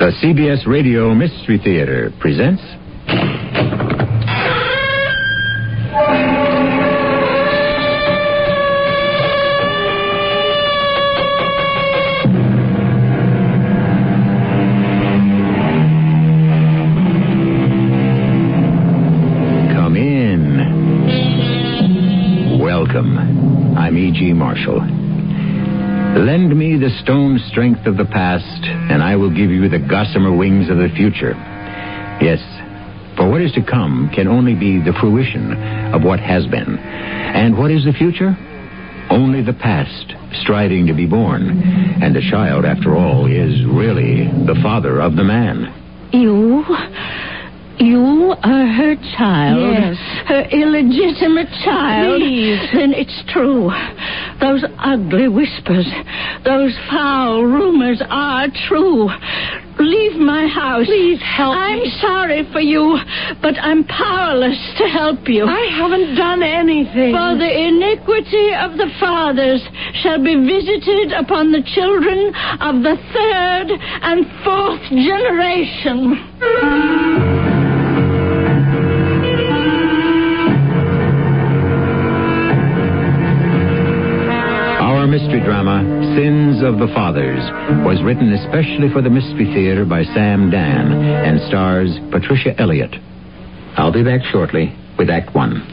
The CBS Radio Mystery Theater presents... Come in. Welcome. I'm E.G. Marshall. Lend me the stone strength of the past, and I will give you the gossamer wings of the future. Yes, for what is to come can only be the fruition of what has been. And what is the future? Only the past, striving to be born. And the child, after all, is really the father of the man. You are her child. Yes. Her illegitimate child. Please. Then it's true. Those ugly whispers, those foul rumors are true. Leave my house. Please help me. I'm sorry for you, but I'm powerless to help you. I haven't done anything. For the iniquity of the fathers shall be visited upon the children of the third and fourth generation. Our mystery drama, Sins of the Fathers, was written especially for the Mystery Theater by Sam Dan and stars Patricia Elliott. I'll be back shortly with Act One.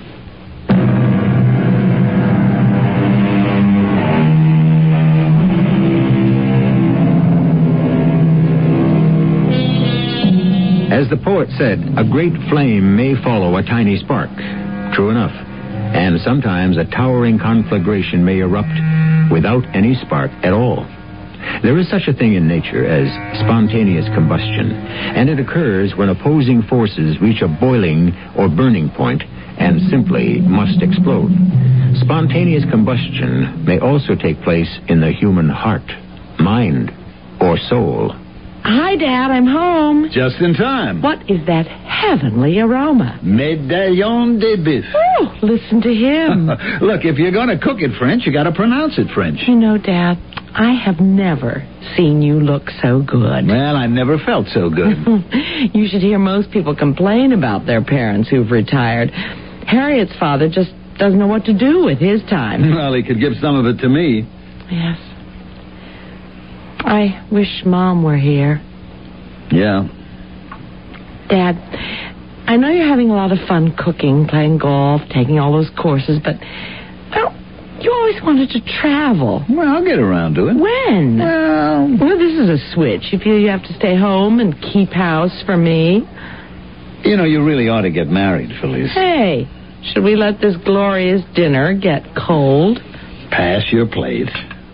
As the poet said, a great flame may follow a tiny spark. True enough. And sometimes a towering conflagration may erupt without any spark at all. There is such a thing in nature as spontaneous combustion, and it occurs when opposing forces reach a boiling or burning point and simply must explode. Spontaneous combustion may also take place in the human heart, mind, or soul. Hi, Dad, I'm home. Just in time. What is that heavenly aroma? Médaillon de bœuf. Oh, listen to him. Look, if you're going to cook it French, you got to pronounce it French. You know, Dad, I have never seen you look so good. Well, I never felt so good. You should hear most people complain about their parents who've retired. Harriet's father just doesn't know what to do with his time. Well, he could give some of it to me. Yes. I wish Mom were here. Yeah. Dad, I know you're having a lot of fun cooking, playing golf, taking all those courses, but, well, you always wanted to travel. Well, I'll get around to it. When? Well, this is a switch. You feel you have to stay home and keep house for me? You know, you really ought to get married, Felice. Hey, should we let this glorious dinner get cold? Pass your plate.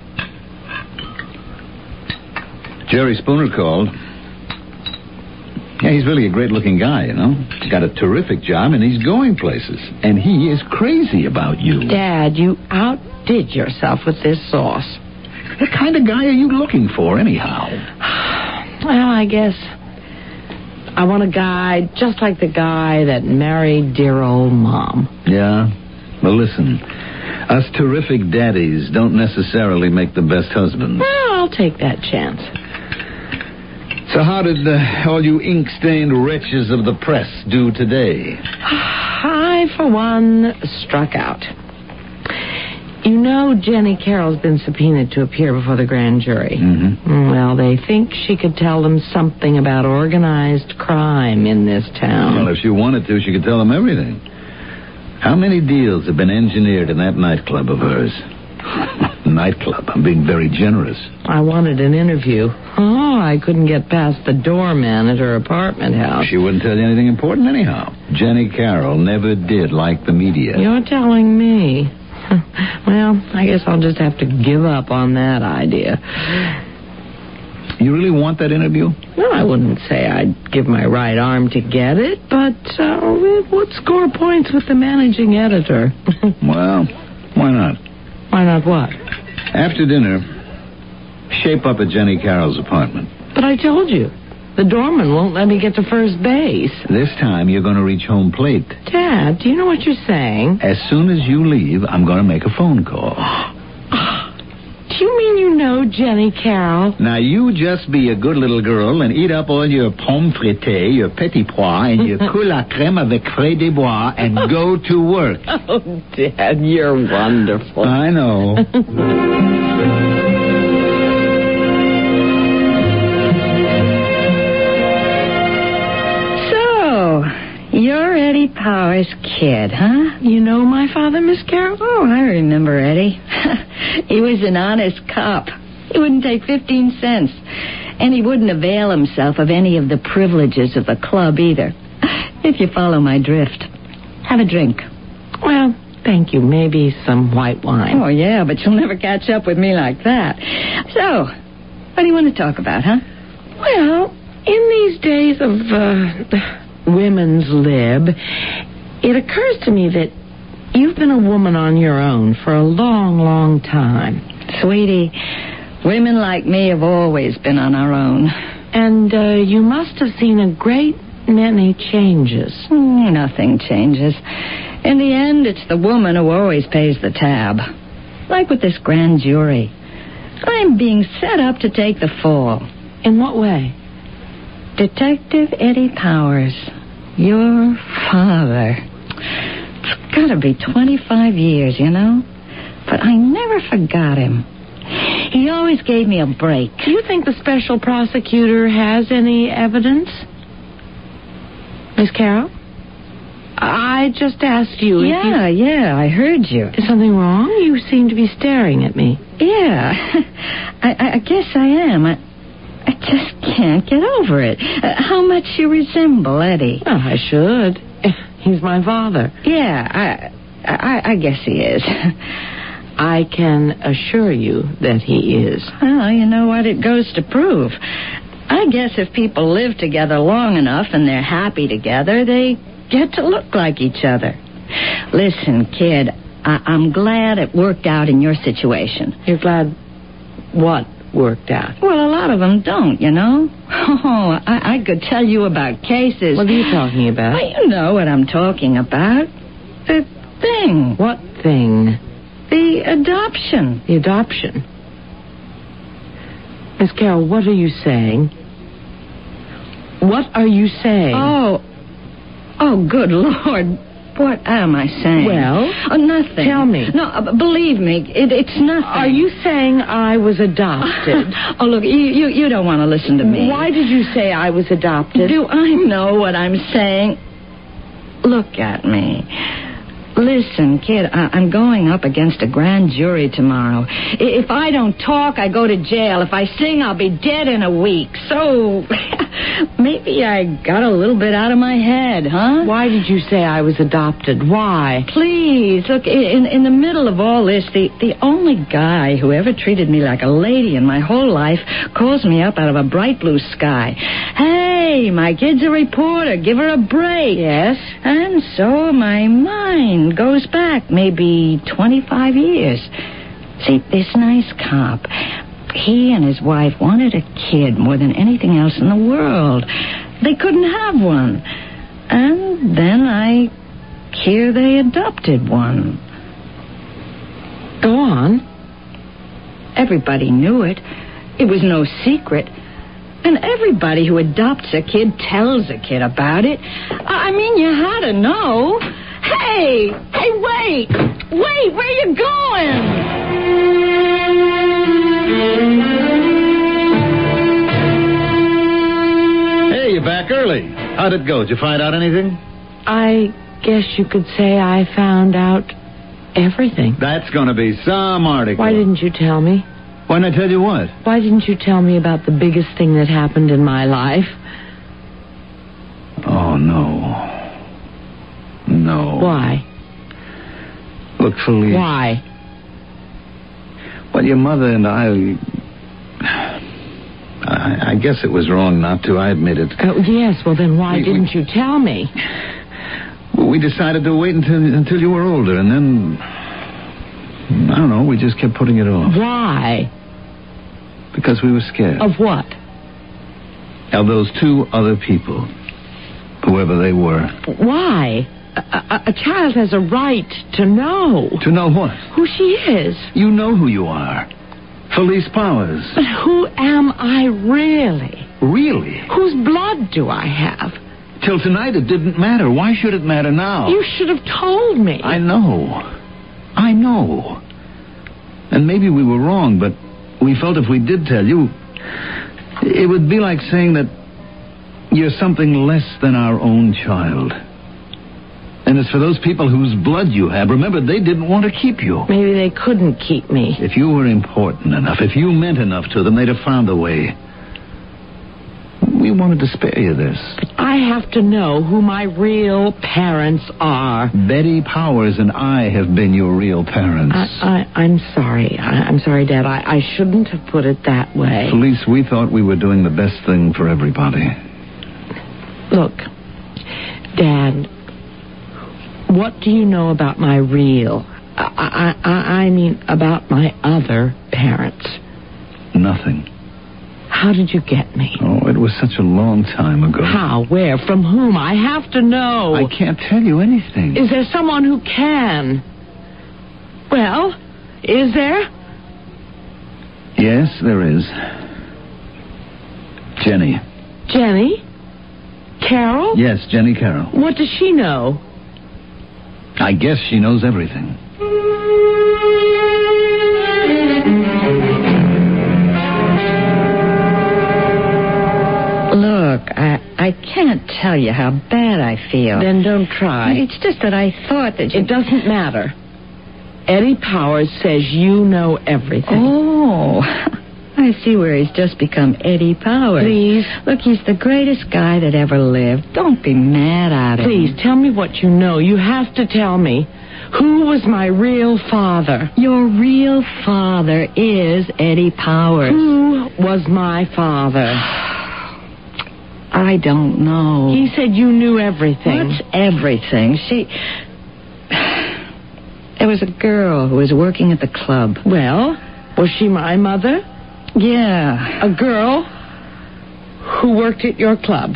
Jerry Spooner called. Yeah, he's really a great-looking guy, you know. He's got a terrific job, and he's going places. And he is crazy about you. Dad, you outdid yourself with this sauce. What kind of guy are you looking for, anyhow? Well, I guess I want a guy just like the guy that married dear old Mom. Yeah? Well, listen. Us terrific daddies don't necessarily make the best husbands. Well, I'll take that chance. So how did all you ink-stained wretches of the press do today? I, for one, struck out. You know Jenny Carroll's been subpoenaed to appear before the grand jury. Mm-hmm. Well, they think she could tell them something about organized crime in this town. Well, if she wanted to, she could tell them everything. How many deals have been engineered in that nightclub of hers? Nightclub. I'm being very generous. I wanted an interview. Oh, I couldn't get past the doorman at her apartment house. She wouldn't tell you anything important anyhow. Jenny Carroll never did like the media. You're telling me. Well, I guess I'll just have to give up on that idea. You really want that interview? Well, I wouldn't say I'd give my right arm to get it, but it would score points with the managing editor. Well, why not? Why not what? After dinner, shape up at Jenny Carroll's apartment. But I told you, the doorman won't let me get to first base. This time you're going to reach home plate. Dad, do you know what you're saying? As soon as you leave, I'm going to make a phone call. Do you mean you know Jenny Carroll. Now, you just be a good little girl and eat up all your pommes frites, your petit pois, and your coule à crème avec frais des bois and go to work. Oh, Dad, you're wonderful. I know. You're Eddie Powers' kid, huh? You know my father, Miss Carroll? Oh, I remember Eddie. He was an honest cop. He wouldn't take 15 cents. And he wouldn't avail himself of any of the privileges of the club either. If you follow my drift. Have a drink. Well, thank you. Maybe some white wine. Oh, yeah, but you'll never catch up with me like that. So, what do you want to talk about, huh? Well, in these days of women's lib, it occurs to me that you've been a woman on your own for a long, long time. Sweetie, women like me have always been on our own. And you must have seen a great many changes. Nothing changes. In the end, it's the woman who always pays the tab. Like with this grand jury. I'm being set up to take the fall. In what way? Detective Eddie Powers, your father. It's got to be 25 years, you know? But I never forgot him. He always gave me a break. Do you think the special prosecutor has any evidence? Miss Carroll? I just asked you. Yeah, I heard you. Is something wrong? You seem to be staring at me. Yeah, I guess I am. I just can't get over it. How much you resemble Eddie. Well, I should. He's my father. Yeah, I guess he is. I can assure you that he is. Well, you know what it goes to prove. I guess if people live together long enough and they're happy together, they get to look like each other. Listen, kid, I'm glad it worked out in your situation. You're glad what worked out? Well, a lot of them don't, you know. Oh, I could tell you about cases. What are you talking about? Well, you know what I'm talking about. The thing. What thing? The adoption. The adoption? Miss Carroll, what are you saying? What are you saying? Oh, good Lord. What am I saying? Well? Nothing. Tell me. No, believe me, it's nothing. Are you saying I was adopted? Oh, look, you don't want to listen to me. Why did you say I was adopted? Do I know what I'm saying? Look at me. Listen, kid, I'm going up against a grand jury tomorrow. If I don't talk, I go to jail. If I sing, I'll be dead in a week. So maybe I got a little bit out of my head, huh? Why did you say I was adopted? Why? Please, look, in the middle of all this, the only guy who ever treated me like a lady in my whole life calls me up out of a bright blue sky. Hey, my kid's a reporter. Give her a break. Yes? And so my mind goes back maybe 25 years. See, this nice cop, he and his wife wanted a kid more than anything else in the world. They couldn't have one. And then I hear they adopted one. Go on. Everybody knew it. It was no secret. And everybody who adopts a kid tells a kid about it. I mean, you had to know. Hey, wait, where you going? Hey, you're back early. How'd it go? Did you find out anything? I guess you could say I found out everything. That's going to be some article. Why didn't you tell me? Why didn't I tell you what? Why didn't you tell me about the biggest thing that happened in my life? Oh, no. No. Why? Look, Felice. Why? Well, your mother and I guess it was wrong not to. I admit it. Oh, yes, well, then why didn't you tell me? Well, we decided to wait until you were older, and then, I don't know, we just kept putting it off. Why? Because we were scared. Of what? Of those two other people, whoever they were. Why? A child has a right to know. To know what? Who she is. You know who you are. Felice Powers. But who am I really? Really? Whose blood do I have? Till tonight it didn't matter. Why should it matter now? You should have told me. I know. And maybe we were wrong, but we felt if we did tell you, it would be like saying that you're something less than our own child. And as for those people whose blood you have, remember, they didn't want to keep you. Maybe they couldn't keep me. If you were important enough, if you meant enough to them, they'd have found a way. We wanted to spare you this. I have to know who my real parents are. Betty Powers and I have been your real parents. I'm sorry. I'm sorry, Dad. I shouldn't have put it that way. Felice, we thought we were doing the best thing for everybody. Look, Dad, what do you know about my real... I mean, about my other parents? Nothing. How did you get me? Oh, it was such a long time ago. How? Where? From whom? I have to know. I can't tell you anything. Is there someone who can? Well, is there? Yes, there is. Jenny. Jenny? Carol? Yes, Jenny Carroll. What does she know? I guess she knows everything. Look, I can't tell you how bad I feel. Then don't try. It's just that I thought that you... It doesn't matter. Eddie Powers says you know everything. Oh, I see where he's just become Eddie Powers. Please. Look, he's the greatest guy that ever lived. Don't be mad at him. Please, tell me what you know. You have to tell me. Who was my real father? Your real father is Eddie Powers. Who was my father? I don't know. He said you knew everything. What's everything? There was a girl who was working at the club. Well, was she my mother? Yeah. A girl who worked at your club.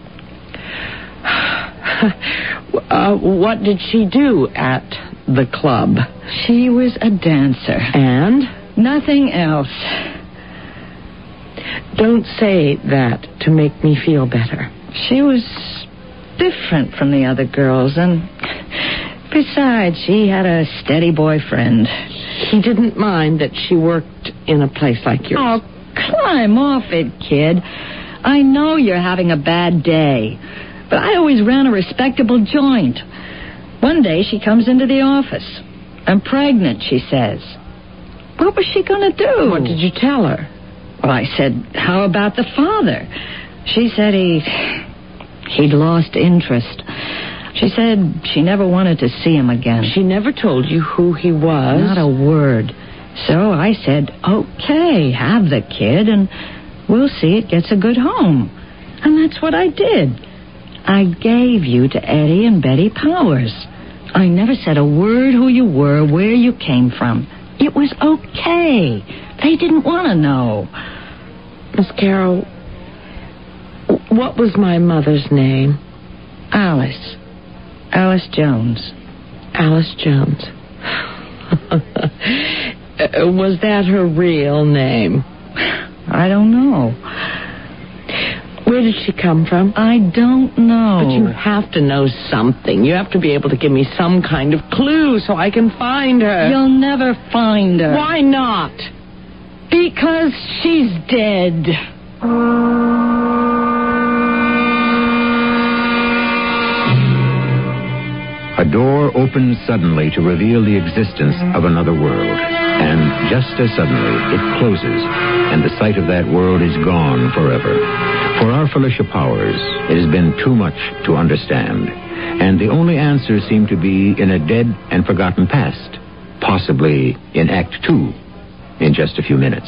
What did she do at the club? She was a dancer. And? Nothing else. Don't say that to make me feel better. She was different from the other girls, and besides, she had a steady boyfriend. He didn't mind that she worked in a place like yours. Oh, climb off it, kid. I know you're having a bad day, but I always ran a respectable joint. One day she comes into the office. I'm pregnant, she says. What was she going to do? What did you tell her? Well, I said, how about the father? She said he'd lost interest. She said she never wanted to see him again. She never told you who he was? Not a word. So I said, okay, have the kid, and we'll see it gets a good home. And that's what I did. I gave you to Eddie and Betty Powers. I never said a word who you were, where you came from. It was okay. They didn't want to know. Miss Carroll, what was my mother's name? Alice. Alice Jones. Alice Jones. Was that her real name? I don't know. Where did she come from? I don't know. But you have to know something. You have to be able to give me some kind of clue so I can find her. You'll never find her. Why not? Because she's dead. A door opens suddenly to reveal the existence of another world. And just as suddenly, it closes, and the sight of that world is gone forever. For our Felicia Powers, it has been too much to understand. And the only answers seem to be in a dead and forgotten past. Possibly in Act 2, in just a few minutes.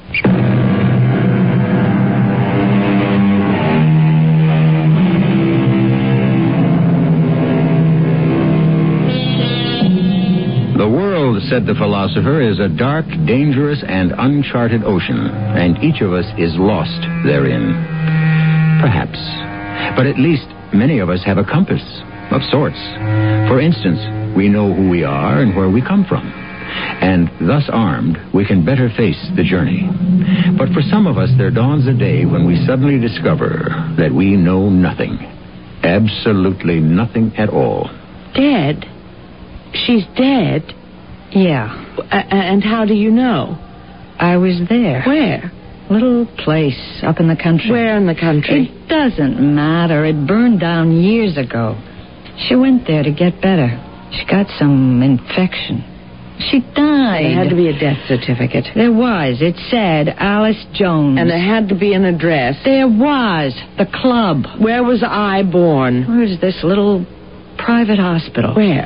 The world, said the philosopher, is a dark, dangerous, and uncharted ocean, and each of us is lost therein. Perhaps. But at least many of us have a compass, of sorts. For instance, we know who we are and where we come from. And thus armed, we can better face the journey. But for some of us, there dawns a day when we suddenly discover that we know nothing. Absolutely nothing at all. Dead? She's dead? Yeah. And how do you know? I was there. Where? Little place up in the country. Where in the country? It doesn't matter. It burned down years ago. She went there to get better. She got some infection. She died. There had to be a death certificate. There was. It said Alice Jones. And there had to be an address. There was. The club. Where was I born? Where's this little private hospital? Where?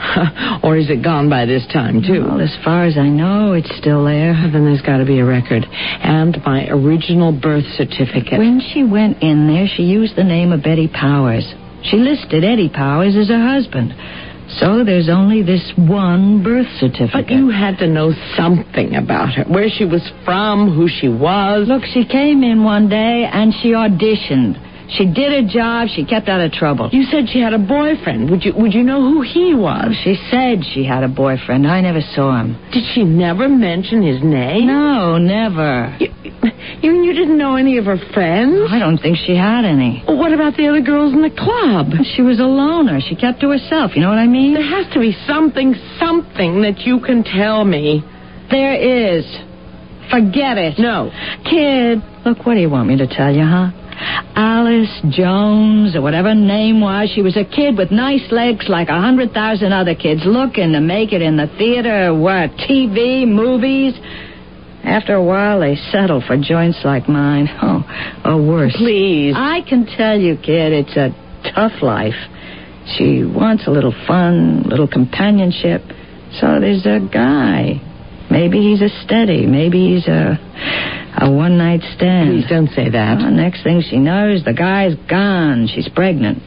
Or is it gone by this time, too? Well, as far as I know, it's still there. Then there's got to be a record. And my original birth certificate. When she went in there, she used the name of Betty Powers. She listed Eddie Powers as her husband. So there's only this one birth certificate. But you had to know something about her. Where she was from, who she was. Look, she came in one day and she auditioned. She did her job. She kept out of trouble. You said she had a boyfriend. Would you know who he was? She said she had a boyfriend. I never saw him. Did she never mention his name? No, never. You didn't know any of her friends? I don't think she had any. Well, what about the other girls in the club? She was a loner. She kept to herself. You know what I mean? There has to be something that you can tell me. There is. Forget it. No. Kid, look, what do you want me to tell you, huh? Alice Jones, or whatever her name was, she was a kid with nice legs like 100,000 other kids looking to make it in the theater, what, TV, movies. After a while, they settle for joints like mine. Or worse. Please. I can tell you, kid, it's a tough life. She wants a little fun, a little companionship. So there's a guy. Maybe he's a steady. Maybe he's a one-night stand. Please don't say that. Well, next thing she knows, the guy's gone. She's pregnant.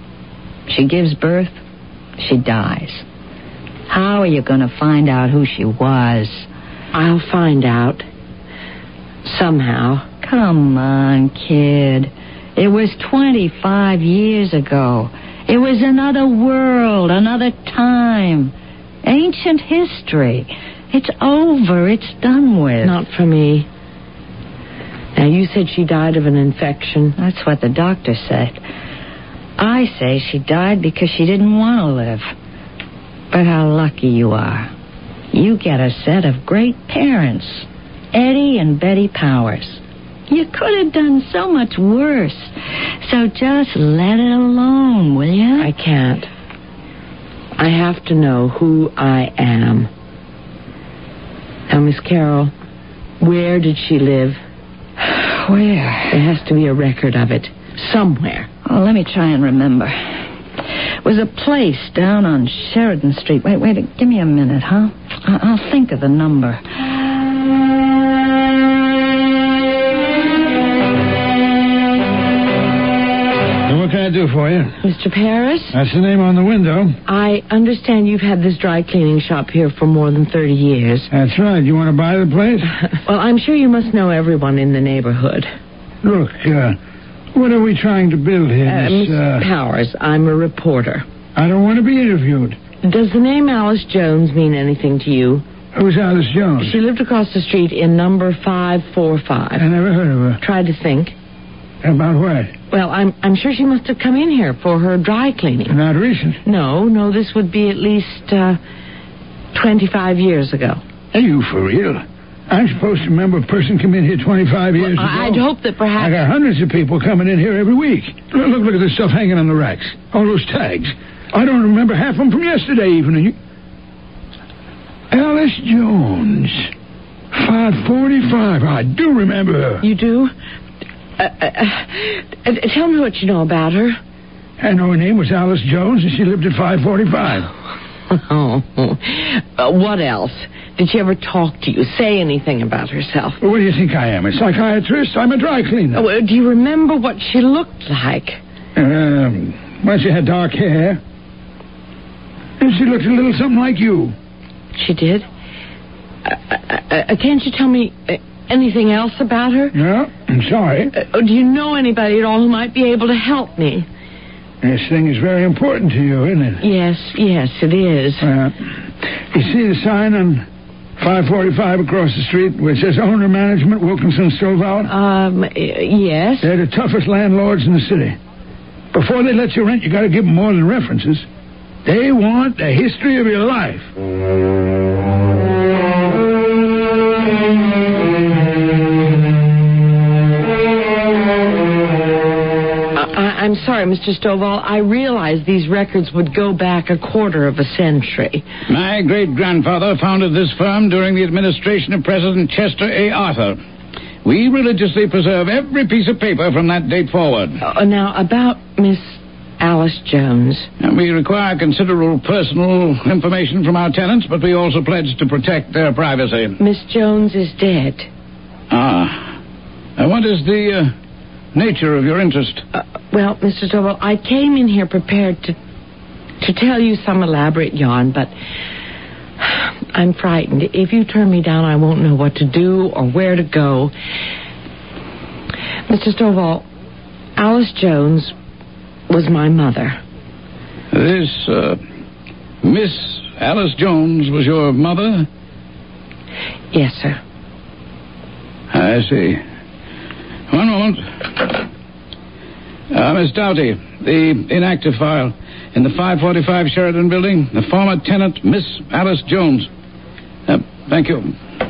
She gives birth. She dies. How are you going to find out who she was? I'll find out. Somehow. Come on, kid. It was 25 years ago. It was another world, another time. Ancient history. It's over. It's done with. Not for me. Now, you said she died of an infection. That's what the doctor said. I say she died because she didn't want to live. But how lucky you are. You get a set of great parents. Eddie and Betty Powers. You could have done so much worse. So just let it alone, will you? I can't. I have to know who I am. Now, Miss Carroll, where did she live? Where? There has to be a record of it. Somewhere. Oh, let me try and remember. It was a place down on Sheridan Street. Wait, give me a minute, huh? I'll think of the number. What can I do for you? Mr. Paris? That's the name on the window. I understand you've had this dry cleaning shop here for more than 30 years. That's right. You want to buy the place? Well, I'm sure you must know everyone in the neighborhood. Look, what are we trying to build here, Miss Powers, I'm a reporter. I don't want to be interviewed. Does the name Alice Jones mean anything to you? Who's Alice Jones? She lived across the street in number 545. I never heard of her. Try to think. About what? Well, I'm sure she must have come in here for her dry cleaning. Not recent. No, this would be at least 25 years ago. Are you for real? I'm supposed to remember a person come in here 25 years ago. I'd hope that perhaps... I got hundreds of people coming in here every week. Look at the stuff hanging on the racks. All those tags. I don't remember half of them from yesterday even. Alice Jones. 545. I do remember her. You do? Tell me what you know about her. I know her name was Alice Jones, and she lived at 545. What else? Did she ever talk to you, say anything about herself? Well, what do you think I am, a psychiatrist? I'm a dry cleaner. Do you remember what she looked like? Well, she had dark hair. And she looked a little something like you. She did? Can't you tell me anything else about her? No, I'm sorry. Do you know anybody at all who might be able to help me? This thing is very important to you, isn't it? Yes, it is. You see the sign on 545 across the street, where it says owner management, Wilkinson Stovall? Yes. They're the toughest landlords in the city. Before they let you rent, you got to give them more than references. They want the history of your life. I'm sorry, Mr. Stovall. I realized these records would go back a quarter of a century. My great-grandfather founded this firm during the administration of President Chester A. Arthur. We religiously preserve every piece of paper from that date forward. Now, about Miss Alice Jones. And we require considerable personal information from our tenants, but we also pledge to protect their privacy. Miss Jones is dead. What is the nature of your interest? Well, Mr. Stovall, I came in here prepared to tell you some elaborate yarn, but I'm frightened. If you turn me down, I won't know what to do or where to go. Mr. Stovall, Alice Jones was my mother. This, Miss Alice Jones was your mother? Yes, sir. I see. One moment. Miss Doughty, the inactive file in the 545 Sheridan building, the former tenant, Miss Alice Jones. Thank you.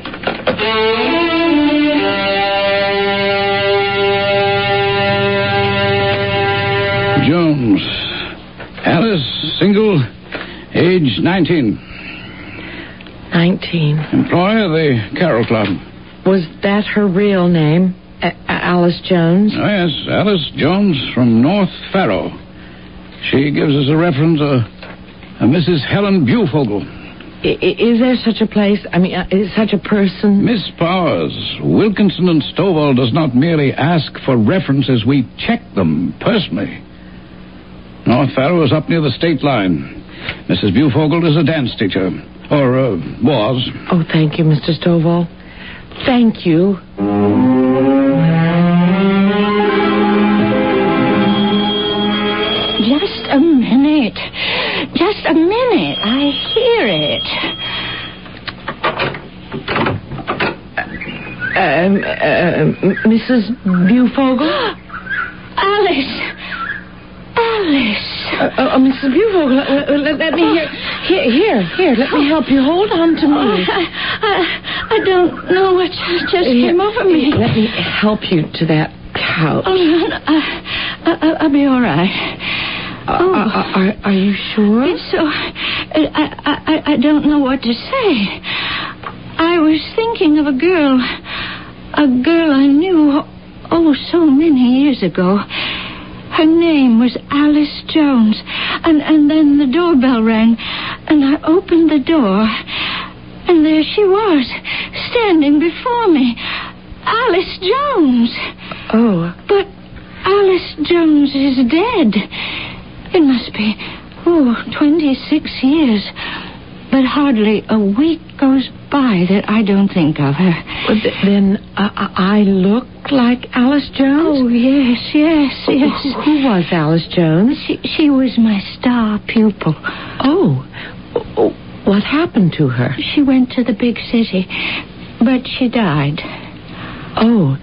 Jones. Alice, single, age 19. 19. Employer, the Carroll Club. Was that her real name? Alice Jones? Oh, yes, Alice Jones from North Faro. She gives us a reference, a Mrs. Helen Bufogel. Is there such a place? I mean, is such a person? Miss Powers, Wilkinson and Stovall does not merely ask for references, we check them personally. North Faro is up near the state line. Mrs. Bufogel is a dance teacher. Or, was. Oh, thank you, Mr. Stovall. Thank you. Just a minute. Just a minute. I hear it. Mrs. Bufogel? Alice. Mrs. Bufogel, let me hear. Here, let me help you. Hold on to me. I don't know what just came over me. Let me help you to that couch. I'll be all right. Are you sure? It's so... I don't know what to say. I was thinking of a girl I knew, so many years ago. Her name was Alice Jones. And then the doorbell rang, and I opened the door, and there she was, standing before me. Alice Jones. Oh. But Alice Jones is dead. It must be, 26 years. But hardly a week goes by that I don't think of her. Then I look like Alice Jones? Oh, yes. Who was Alice Jones? She was my star pupil. Oh. What happened to her? She went to the big city, but she died. Oh.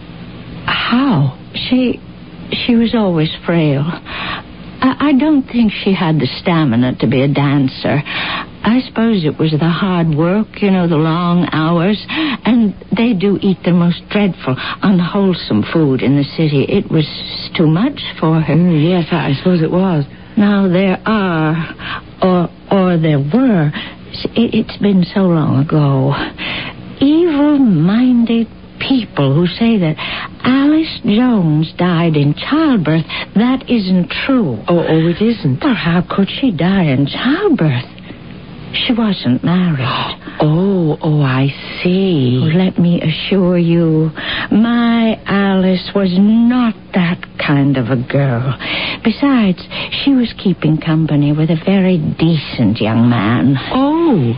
How? She was always frail. I don't think she had the stamina to be a dancer. I suppose it was the hard work, the long hours. And they do eat the most dreadful, unwholesome food in the city. It was too much for her. Yes, I suppose it was. Now there are, or there were, it's been so long ago, evil-minded people who say that Alice Jones died in childbirth. That isn't true. Oh, it isn't? Well, how could she die in childbirth? She wasn't married. Oh, I see. Let me assure you, my Alice was not that kind of a girl. Besides, she was keeping company with a very decent young man. Oh.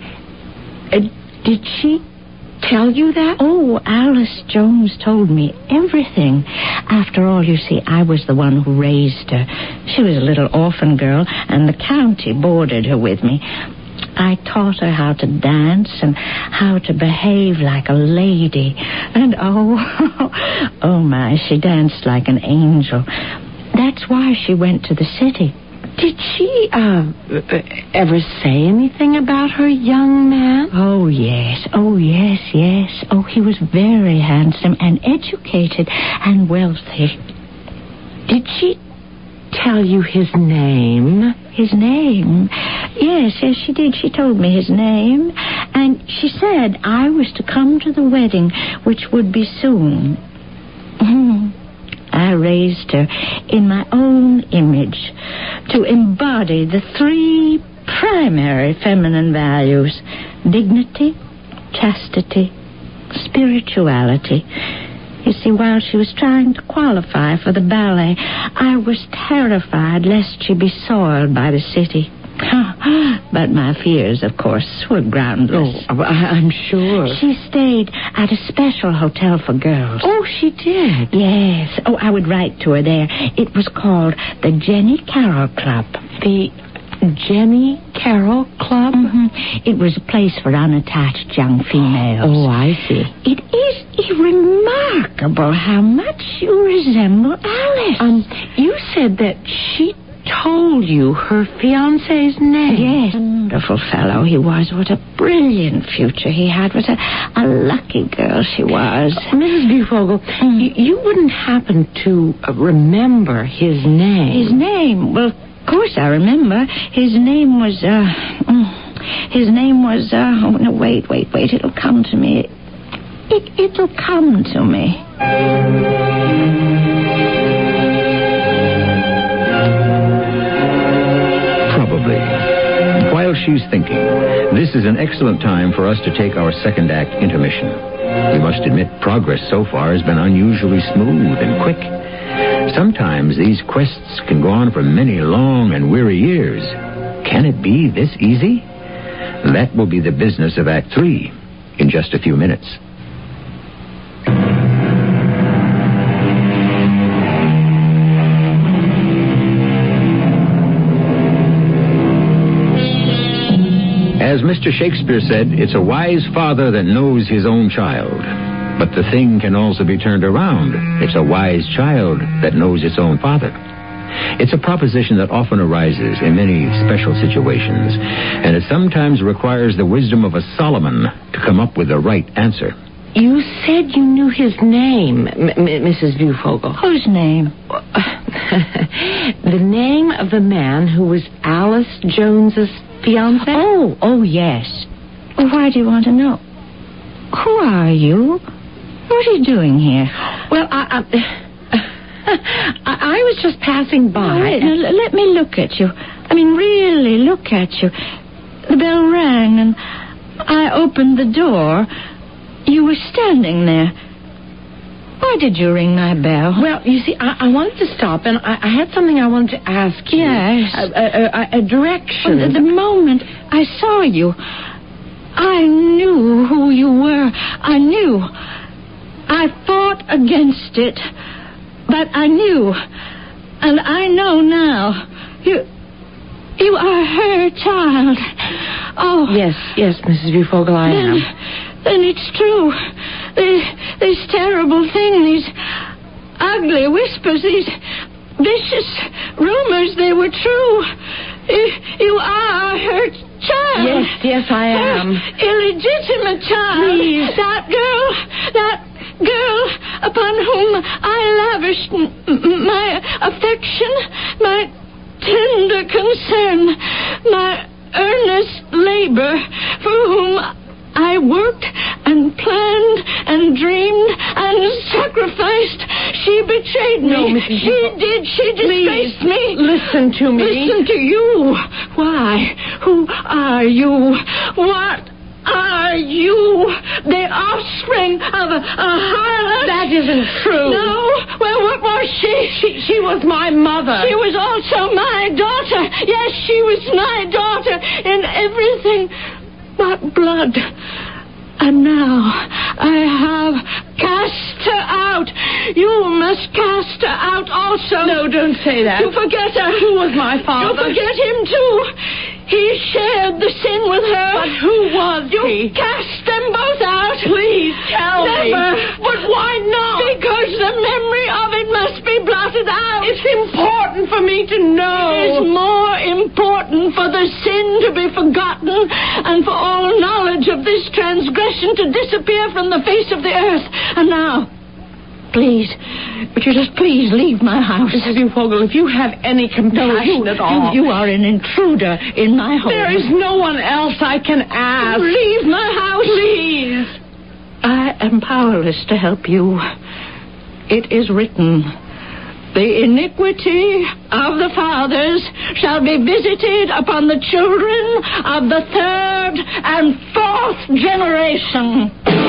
Did she tell you that? Oh, Alice Jones told me everything. After all, you see, I was the one who raised her. She was a little orphan girl, and the county boarded her with me. I taught her how to dance and how to behave like a lady. And oh my, she danced like an angel. That's why she went to the city. Did she ever say anything about her young man? Oh, yes. Oh, he was very handsome and educated and wealthy. Did she tell you his name? His name? Yes, she did. She told me his name. And she said I was to come to the wedding, which would be soon. I raised her in my own image to embody the 3 primary feminine values: dignity, chastity, spirituality. You see, while she was trying to qualify for the ballet, I was terrified lest she be soiled by the city. But my fears, of course, were groundless. Oh, I'm sure. She stayed at a special hotel for girls. Oh, she did? Yes. Oh, I would write to her there. It was called the Jenny Carroll Club. The Jenny Carroll Club? Mm-hmm. It was a place for unattached young females. Oh, I see. It is remarkable how much you resemble Alice. You said that she told you her fiancé's name. Yes. Wonderful fellow he was. What a brilliant future he had. What a lucky girl she was. Mrs. Bufogel, you wouldn't happen to remember his name? His name? Well, of course I remember. His name was, oh, no, wait. It'll come to me. It'll come to me. Probably. While she's thinking, this is an excellent time for us to take our second act intermission. We must admit progress so far has been unusually smooth and quick. Sometimes these quests can go on for many long and weary years. Can it be this easy? That will be the business of Act 3 in just a few minutes. As Mr. Shakespeare said, it's a wise father that knows his own child. But the thing can also be turned around. It's a wise child that knows its own father. It's a proposition that often arises in many special situations, and it sometimes requires the wisdom of a Solomon to come up with the right answer. You said you knew his name, Mrs. Bufogel. Whose name? The name of the man who was Alice Jones's fiancé? Oh, yes. Well, why do you want to know? Who are you? What are you doing here? Well, I was just passing by. Wait, let me look at you. I mean, really look at you. The bell rang, and I opened the door. You were standing there. Why did you ring my bell? Well, you see, I wanted to stop, and I had something I wanted to ask you. Yes. A direction. Well, the moment I saw you, I knew who you were. I knew. I fought against it, but I knew. And I know now. You are her child. Oh. Yes, Mrs. Bufogel, I am. Then it's true. This terrible thing, these ugly whispers, these vicious rumors, they were true. You are her child. Yes, I am. Her illegitimate child. Please. That girl upon whom I lavished my affection, my tender concern, my earnest labor, for whom I worked and planned and dreamed and sacrificed. She betrayed me. No, Mrs. She did. She disgraced me. Listen to me. Listen to you. Why? Who are you? What are you? The offspring of a harlot? That isn't true. No? Well, what was she? She was my mother. She was also my daughter. Yes, she was my daughter in everything but blood. And now I have cast her out. You must cast her out also. No, don't say that. You forget her. Who was my father? You forget him, too. He shared the sin with her. But who was You he? cast them both out. Please tell me. Never. But why not? Because the memory of it must be blotted out. It's important for me to know. It is more important for the sin to be forgotten and for all knowledge of this transgression to disappear from the face of the earth. And now, please, would you just please leave my house? Mrs. Bufogel, if you have any compassion at all. You are an intruder in my home. There is no one else I can ask. Leave my house. Please. I am powerless to help you. It is written, the iniquity of the fathers shall be visited upon the children of the third and fourth generation.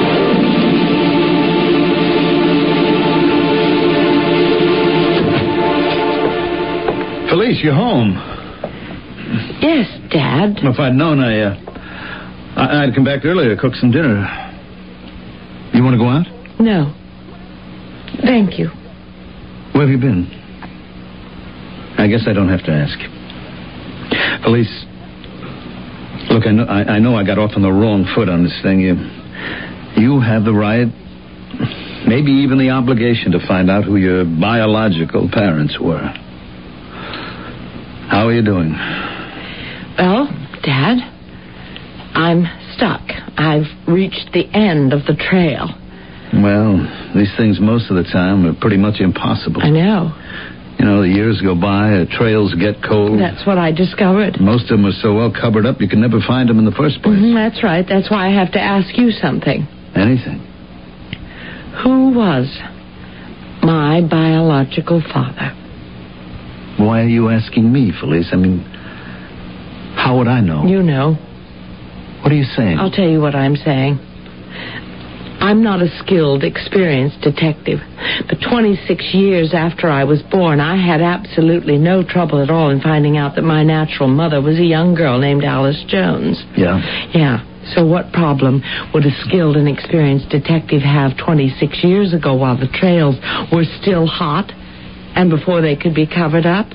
Felice, you're home. Yes, Dad. If I'd known, I'd come back earlier, cook some dinner. You want to go out? No. Thank you. Where have you been? I guess I don't have to ask. Felice, look, I know I got off on the wrong foot on this thing. You have the right, maybe even the obligation to find out who your biological parents were. How are you doing? Well, Dad, I'm stuck. I've reached the end of the trail. Well, these things most of the time are pretty much impossible. I know. You know, the years go by, trails get cold. That's what I discovered. Most of them are so well covered up you can never find them in the first place. That's right. That's why I have to ask you something. Anything. Who was my biological father? Why are you asking me, Felice? I mean, how would I know? You know. What are you saying? I'll tell you what I'm saying. I'm not a skilled, experienced detective. But 26 years after I was born, I had absolutely no trouble at all in finding out that my natural mother was a young girl named Alice Jones. Yeah? Yeah. So what problem would a skilled and experienced detective have 26 years ago while the trails were still hot and before they could be covered up?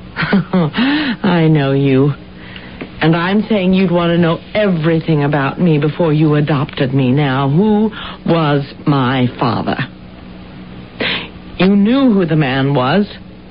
I know you. And I'm saying you'd want to know everything about me before you adopted me. Now, who was my father? You knew who the man was.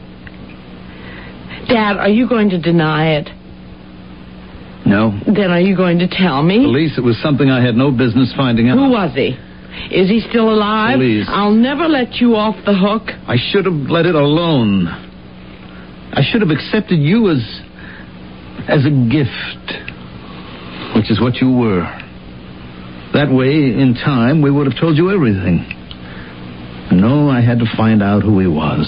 Dad, are you going to deny it? No. Then are you going to tell me? Felice, it was something I had no business finding out. Who was he? Is he still alive? Felice. I'll never let you off the hook. I should have let it alone. I should have accepted you as a gift, which is what you were. That way, in time, we would have told you everything. No, I had to find out who he was.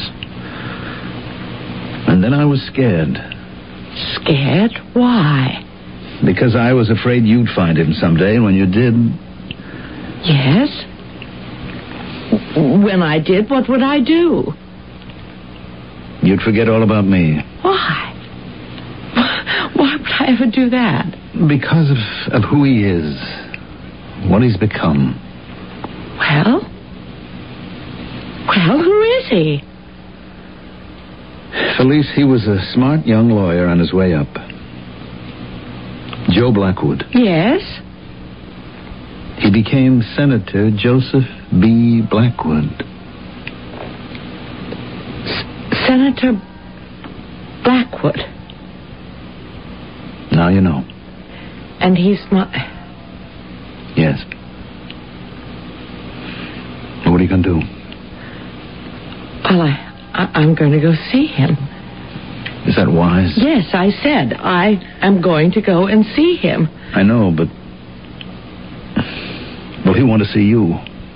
And then I was scared. Scared? Why? Because I was afraid you'd find him someday, and when you did... Yes? When I did, what would I do? You'd forget all about me. Why? Why would I ever do that? Because of who he is. What he's become. Well, who is he? Felice, he was a smart young lawyer on his way up. Joe Blackwood. Yes? He became Senator Joseph B. Blackwood. Senator Blackwood. Now you know. And he's my... Yes. What are you going to do? Well, I'm going to go see him. Is that wise? Yes, I said I am going to go and see him. I know, but... Well, he wanted to see you.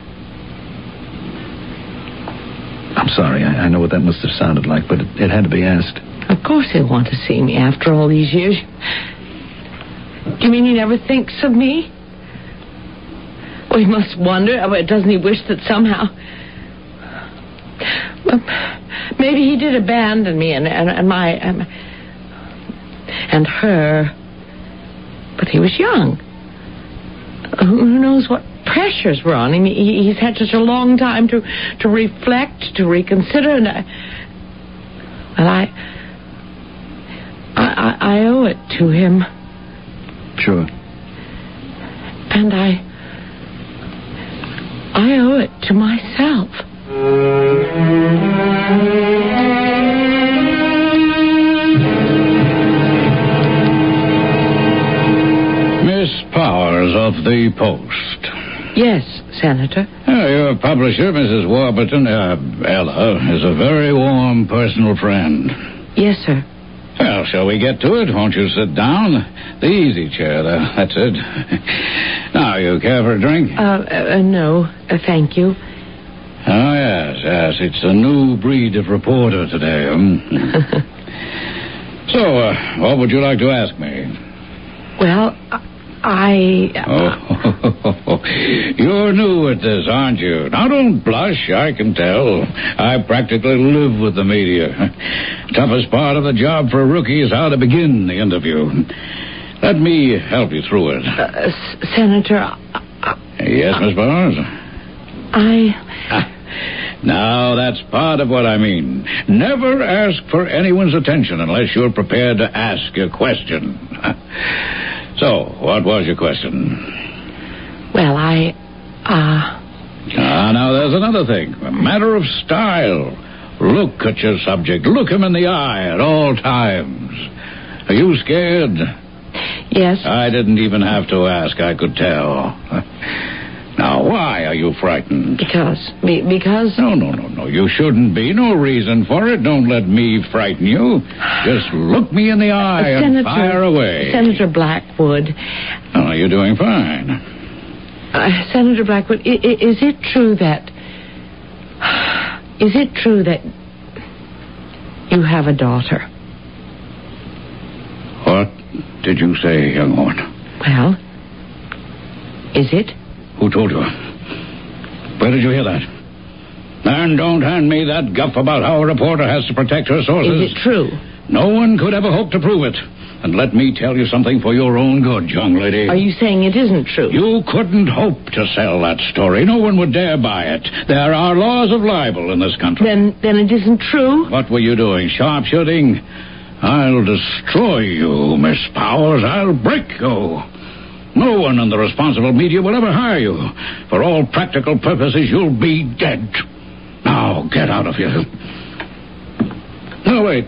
I'm sorry. I know what that must have sounded like, but it had to be asked. Of course he'll want to see me after all these years. Do you mean he never thinks of me? Well, he must wonder. Doesn't he wish that somehow... Well, maybe he did abandon me and my... and her. But he was young. Who knows what pressures were on him? He's had such a long time to reflect, to reconsider, and I owe it to him. Sure. And I owe it to myself. Miss Powers of the Post. Yes, Senator. Your publisher, Mrs. Warburton, Ella, is a very warm personal friend. Yes, sir. Well, shall we get to it? Won't you sit down? The easy chair there. That's it. Now, you care for a drink? No, thank you. Oh, yes. It's a new breed of reporter today. So, what would you like to ask me? Well, You're new at this, aren't you? Now, don't blush, I can tell. I practically live with the media. Toughest part of the job for a rookie is how to begin the interview. Let me help you through it. Senator... Yes, Miss Powers? Now, that's part of what I mean. Never ask for anyone's attention unless you're prepared to ask a question. So, what was your question? Well, now there's another thing. A matter of style. Look at your subject. Look him in the eye at all times. Are you scared? Yes. I didn't even have to ask. I could tell. Now, why are you frightened? Because... No. You shouldn't be. No reason for it. Don't let me frighten you. Just look me in the eye and fire away. Senator Blackwood. Oh, you're doing fine. Senator Blackwood, is it true that you have a daughter? What did you say, young woman? Well, is it? Who told you? Where did you hear that? And don't hand me that guff about how a reporter has to protect her sources. Is it true? No one could ever hope to prove it. And let me tell you something for your own good, young lady. Are you saying it isn't true? You couldn't hope to sell that story. No one would dare buy it. There are laws of libel in this country. Then it isn't true? What were you doing? Sharpshooting? I'll destroy you, Miss Powers. I'll break you. No one in the responsible media will ever hire you. For all practical purposes, you'll be dead. Now, get out of here. No, wait.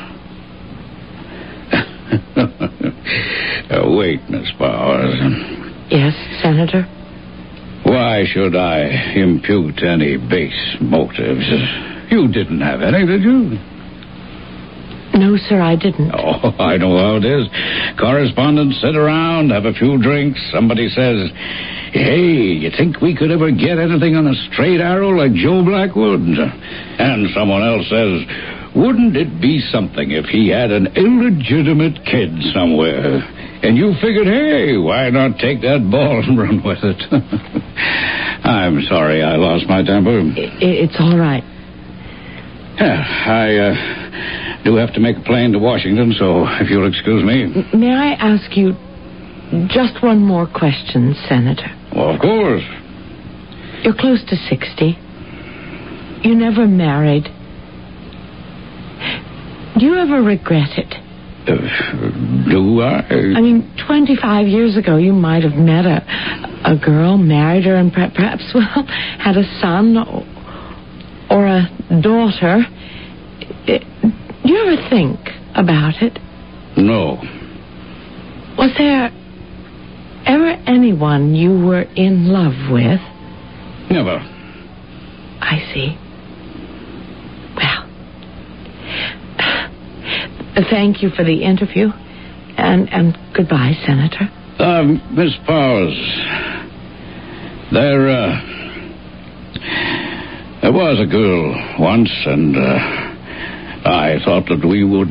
Wait, Miss Powers. Yes, Senator? Why should I impute any base motives? You didn't have any, did you? No, sir, I didn't. Oh, I know how it is. Correspondents sit around, have a few drinks. Somebody says, hey, you think we could ever get anything on a straight arrow like Joe Blackwood? And someone else says, wouldn't it be something if he had an illegitimate kid somewhere? And you figured, hey, why not take that ball and run with it? I'm sorry I lost my temper. It's all right. I do have to make a plane to Washington, so if you'll excuse me. May I ask you just one more question, Senator? Well, of course. You're close to 60. You never married. Do you ever regret it? Do I? I mean, 25 years ago, you might have met a girl, married her, and perhaps, well, had a son or a daughter. Do you ever think about it? No. Was there ever anyone you were in love with? Never. I see. Well, thank you for the interview, and goodbye, Senator. Miss Powers, there was a girl once, and I thought that we would...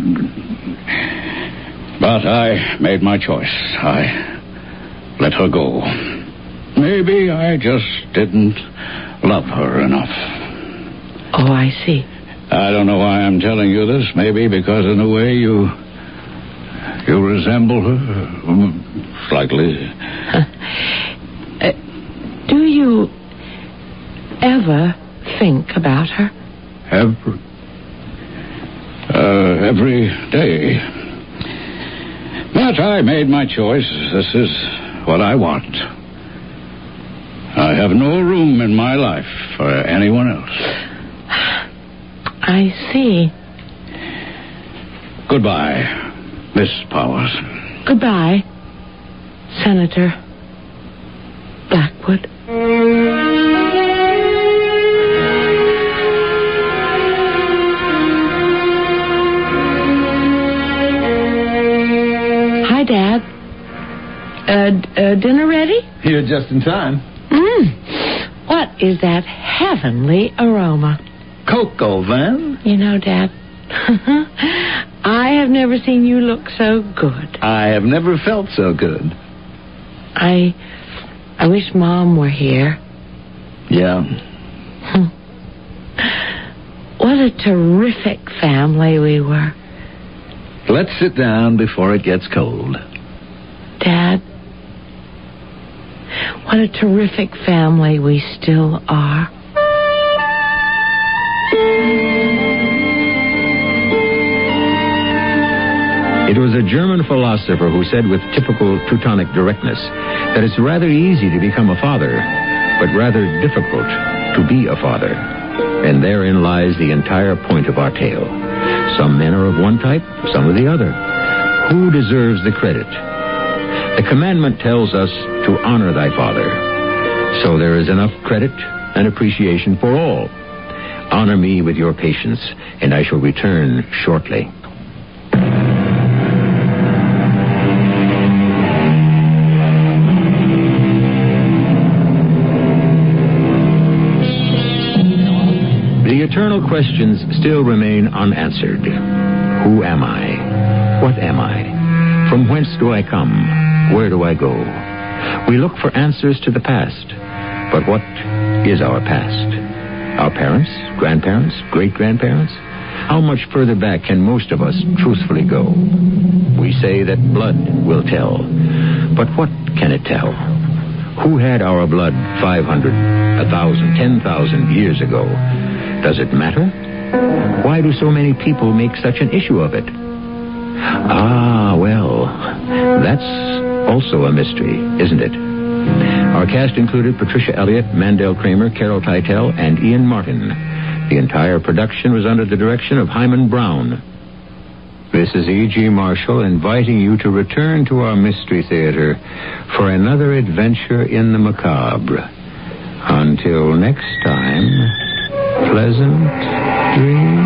But I made my choice. I let her go. Maybe I just didn't love her enough. Oh, I see. I don't know why I'm telling you this. Maybe because in a way you resemble her slightly. Do you ever think about her? Every day. But I made my choice. This is what I want. I have no room in my life for anyone else. I see. Goodbye, Miss Powers. Goodbye, Senator Blackwood. Hi, Dad. Dinner ready? Here just in time. What is that heavenly aroma? Cocoa, Van. You know, Dad, I have never seen you look so good. I have never felt so good. I wish Mom were here. Yeah. What a terrific family we were. Let's sit down before it gets cold. Dad, what a terrific family we still are. It was a German philosopher who said with typical Teutonic directness that it's rather easy to become a father, but rather difficult to be a father. And therein lies the entire point of our tale. Some men are of one type, some of the other. Who deserves the credit? The commandment tells us to honor thy father. So there is enough credit and appreciation for all. Honor me with your patience, and I shall return shortly. The eternal questions still remain unanswered. Who am I? What am I? From whence do I come? Where do I go? We look for answers to the past. But what is our past? Our parents, grandparents, great-grandparents? How much further back can most of us truthfully go? We say that blood will tell. But what can it tell? Who had our blood 500, 1,000, 10,000 years ago? Does it matter? Why do so many people make such an issue of it? Ah, well, that's also a mystery, isn't it? Our cast included Patricia Elliott, Mandel Kramer, Carol Teitel, and Ian Martin. The entire production was under the direction of Hyman Brown. This is E.G. Marshall inviting you to return to our Mystery Theater for another adventure in the macabre. Until next time, pleasant dreams.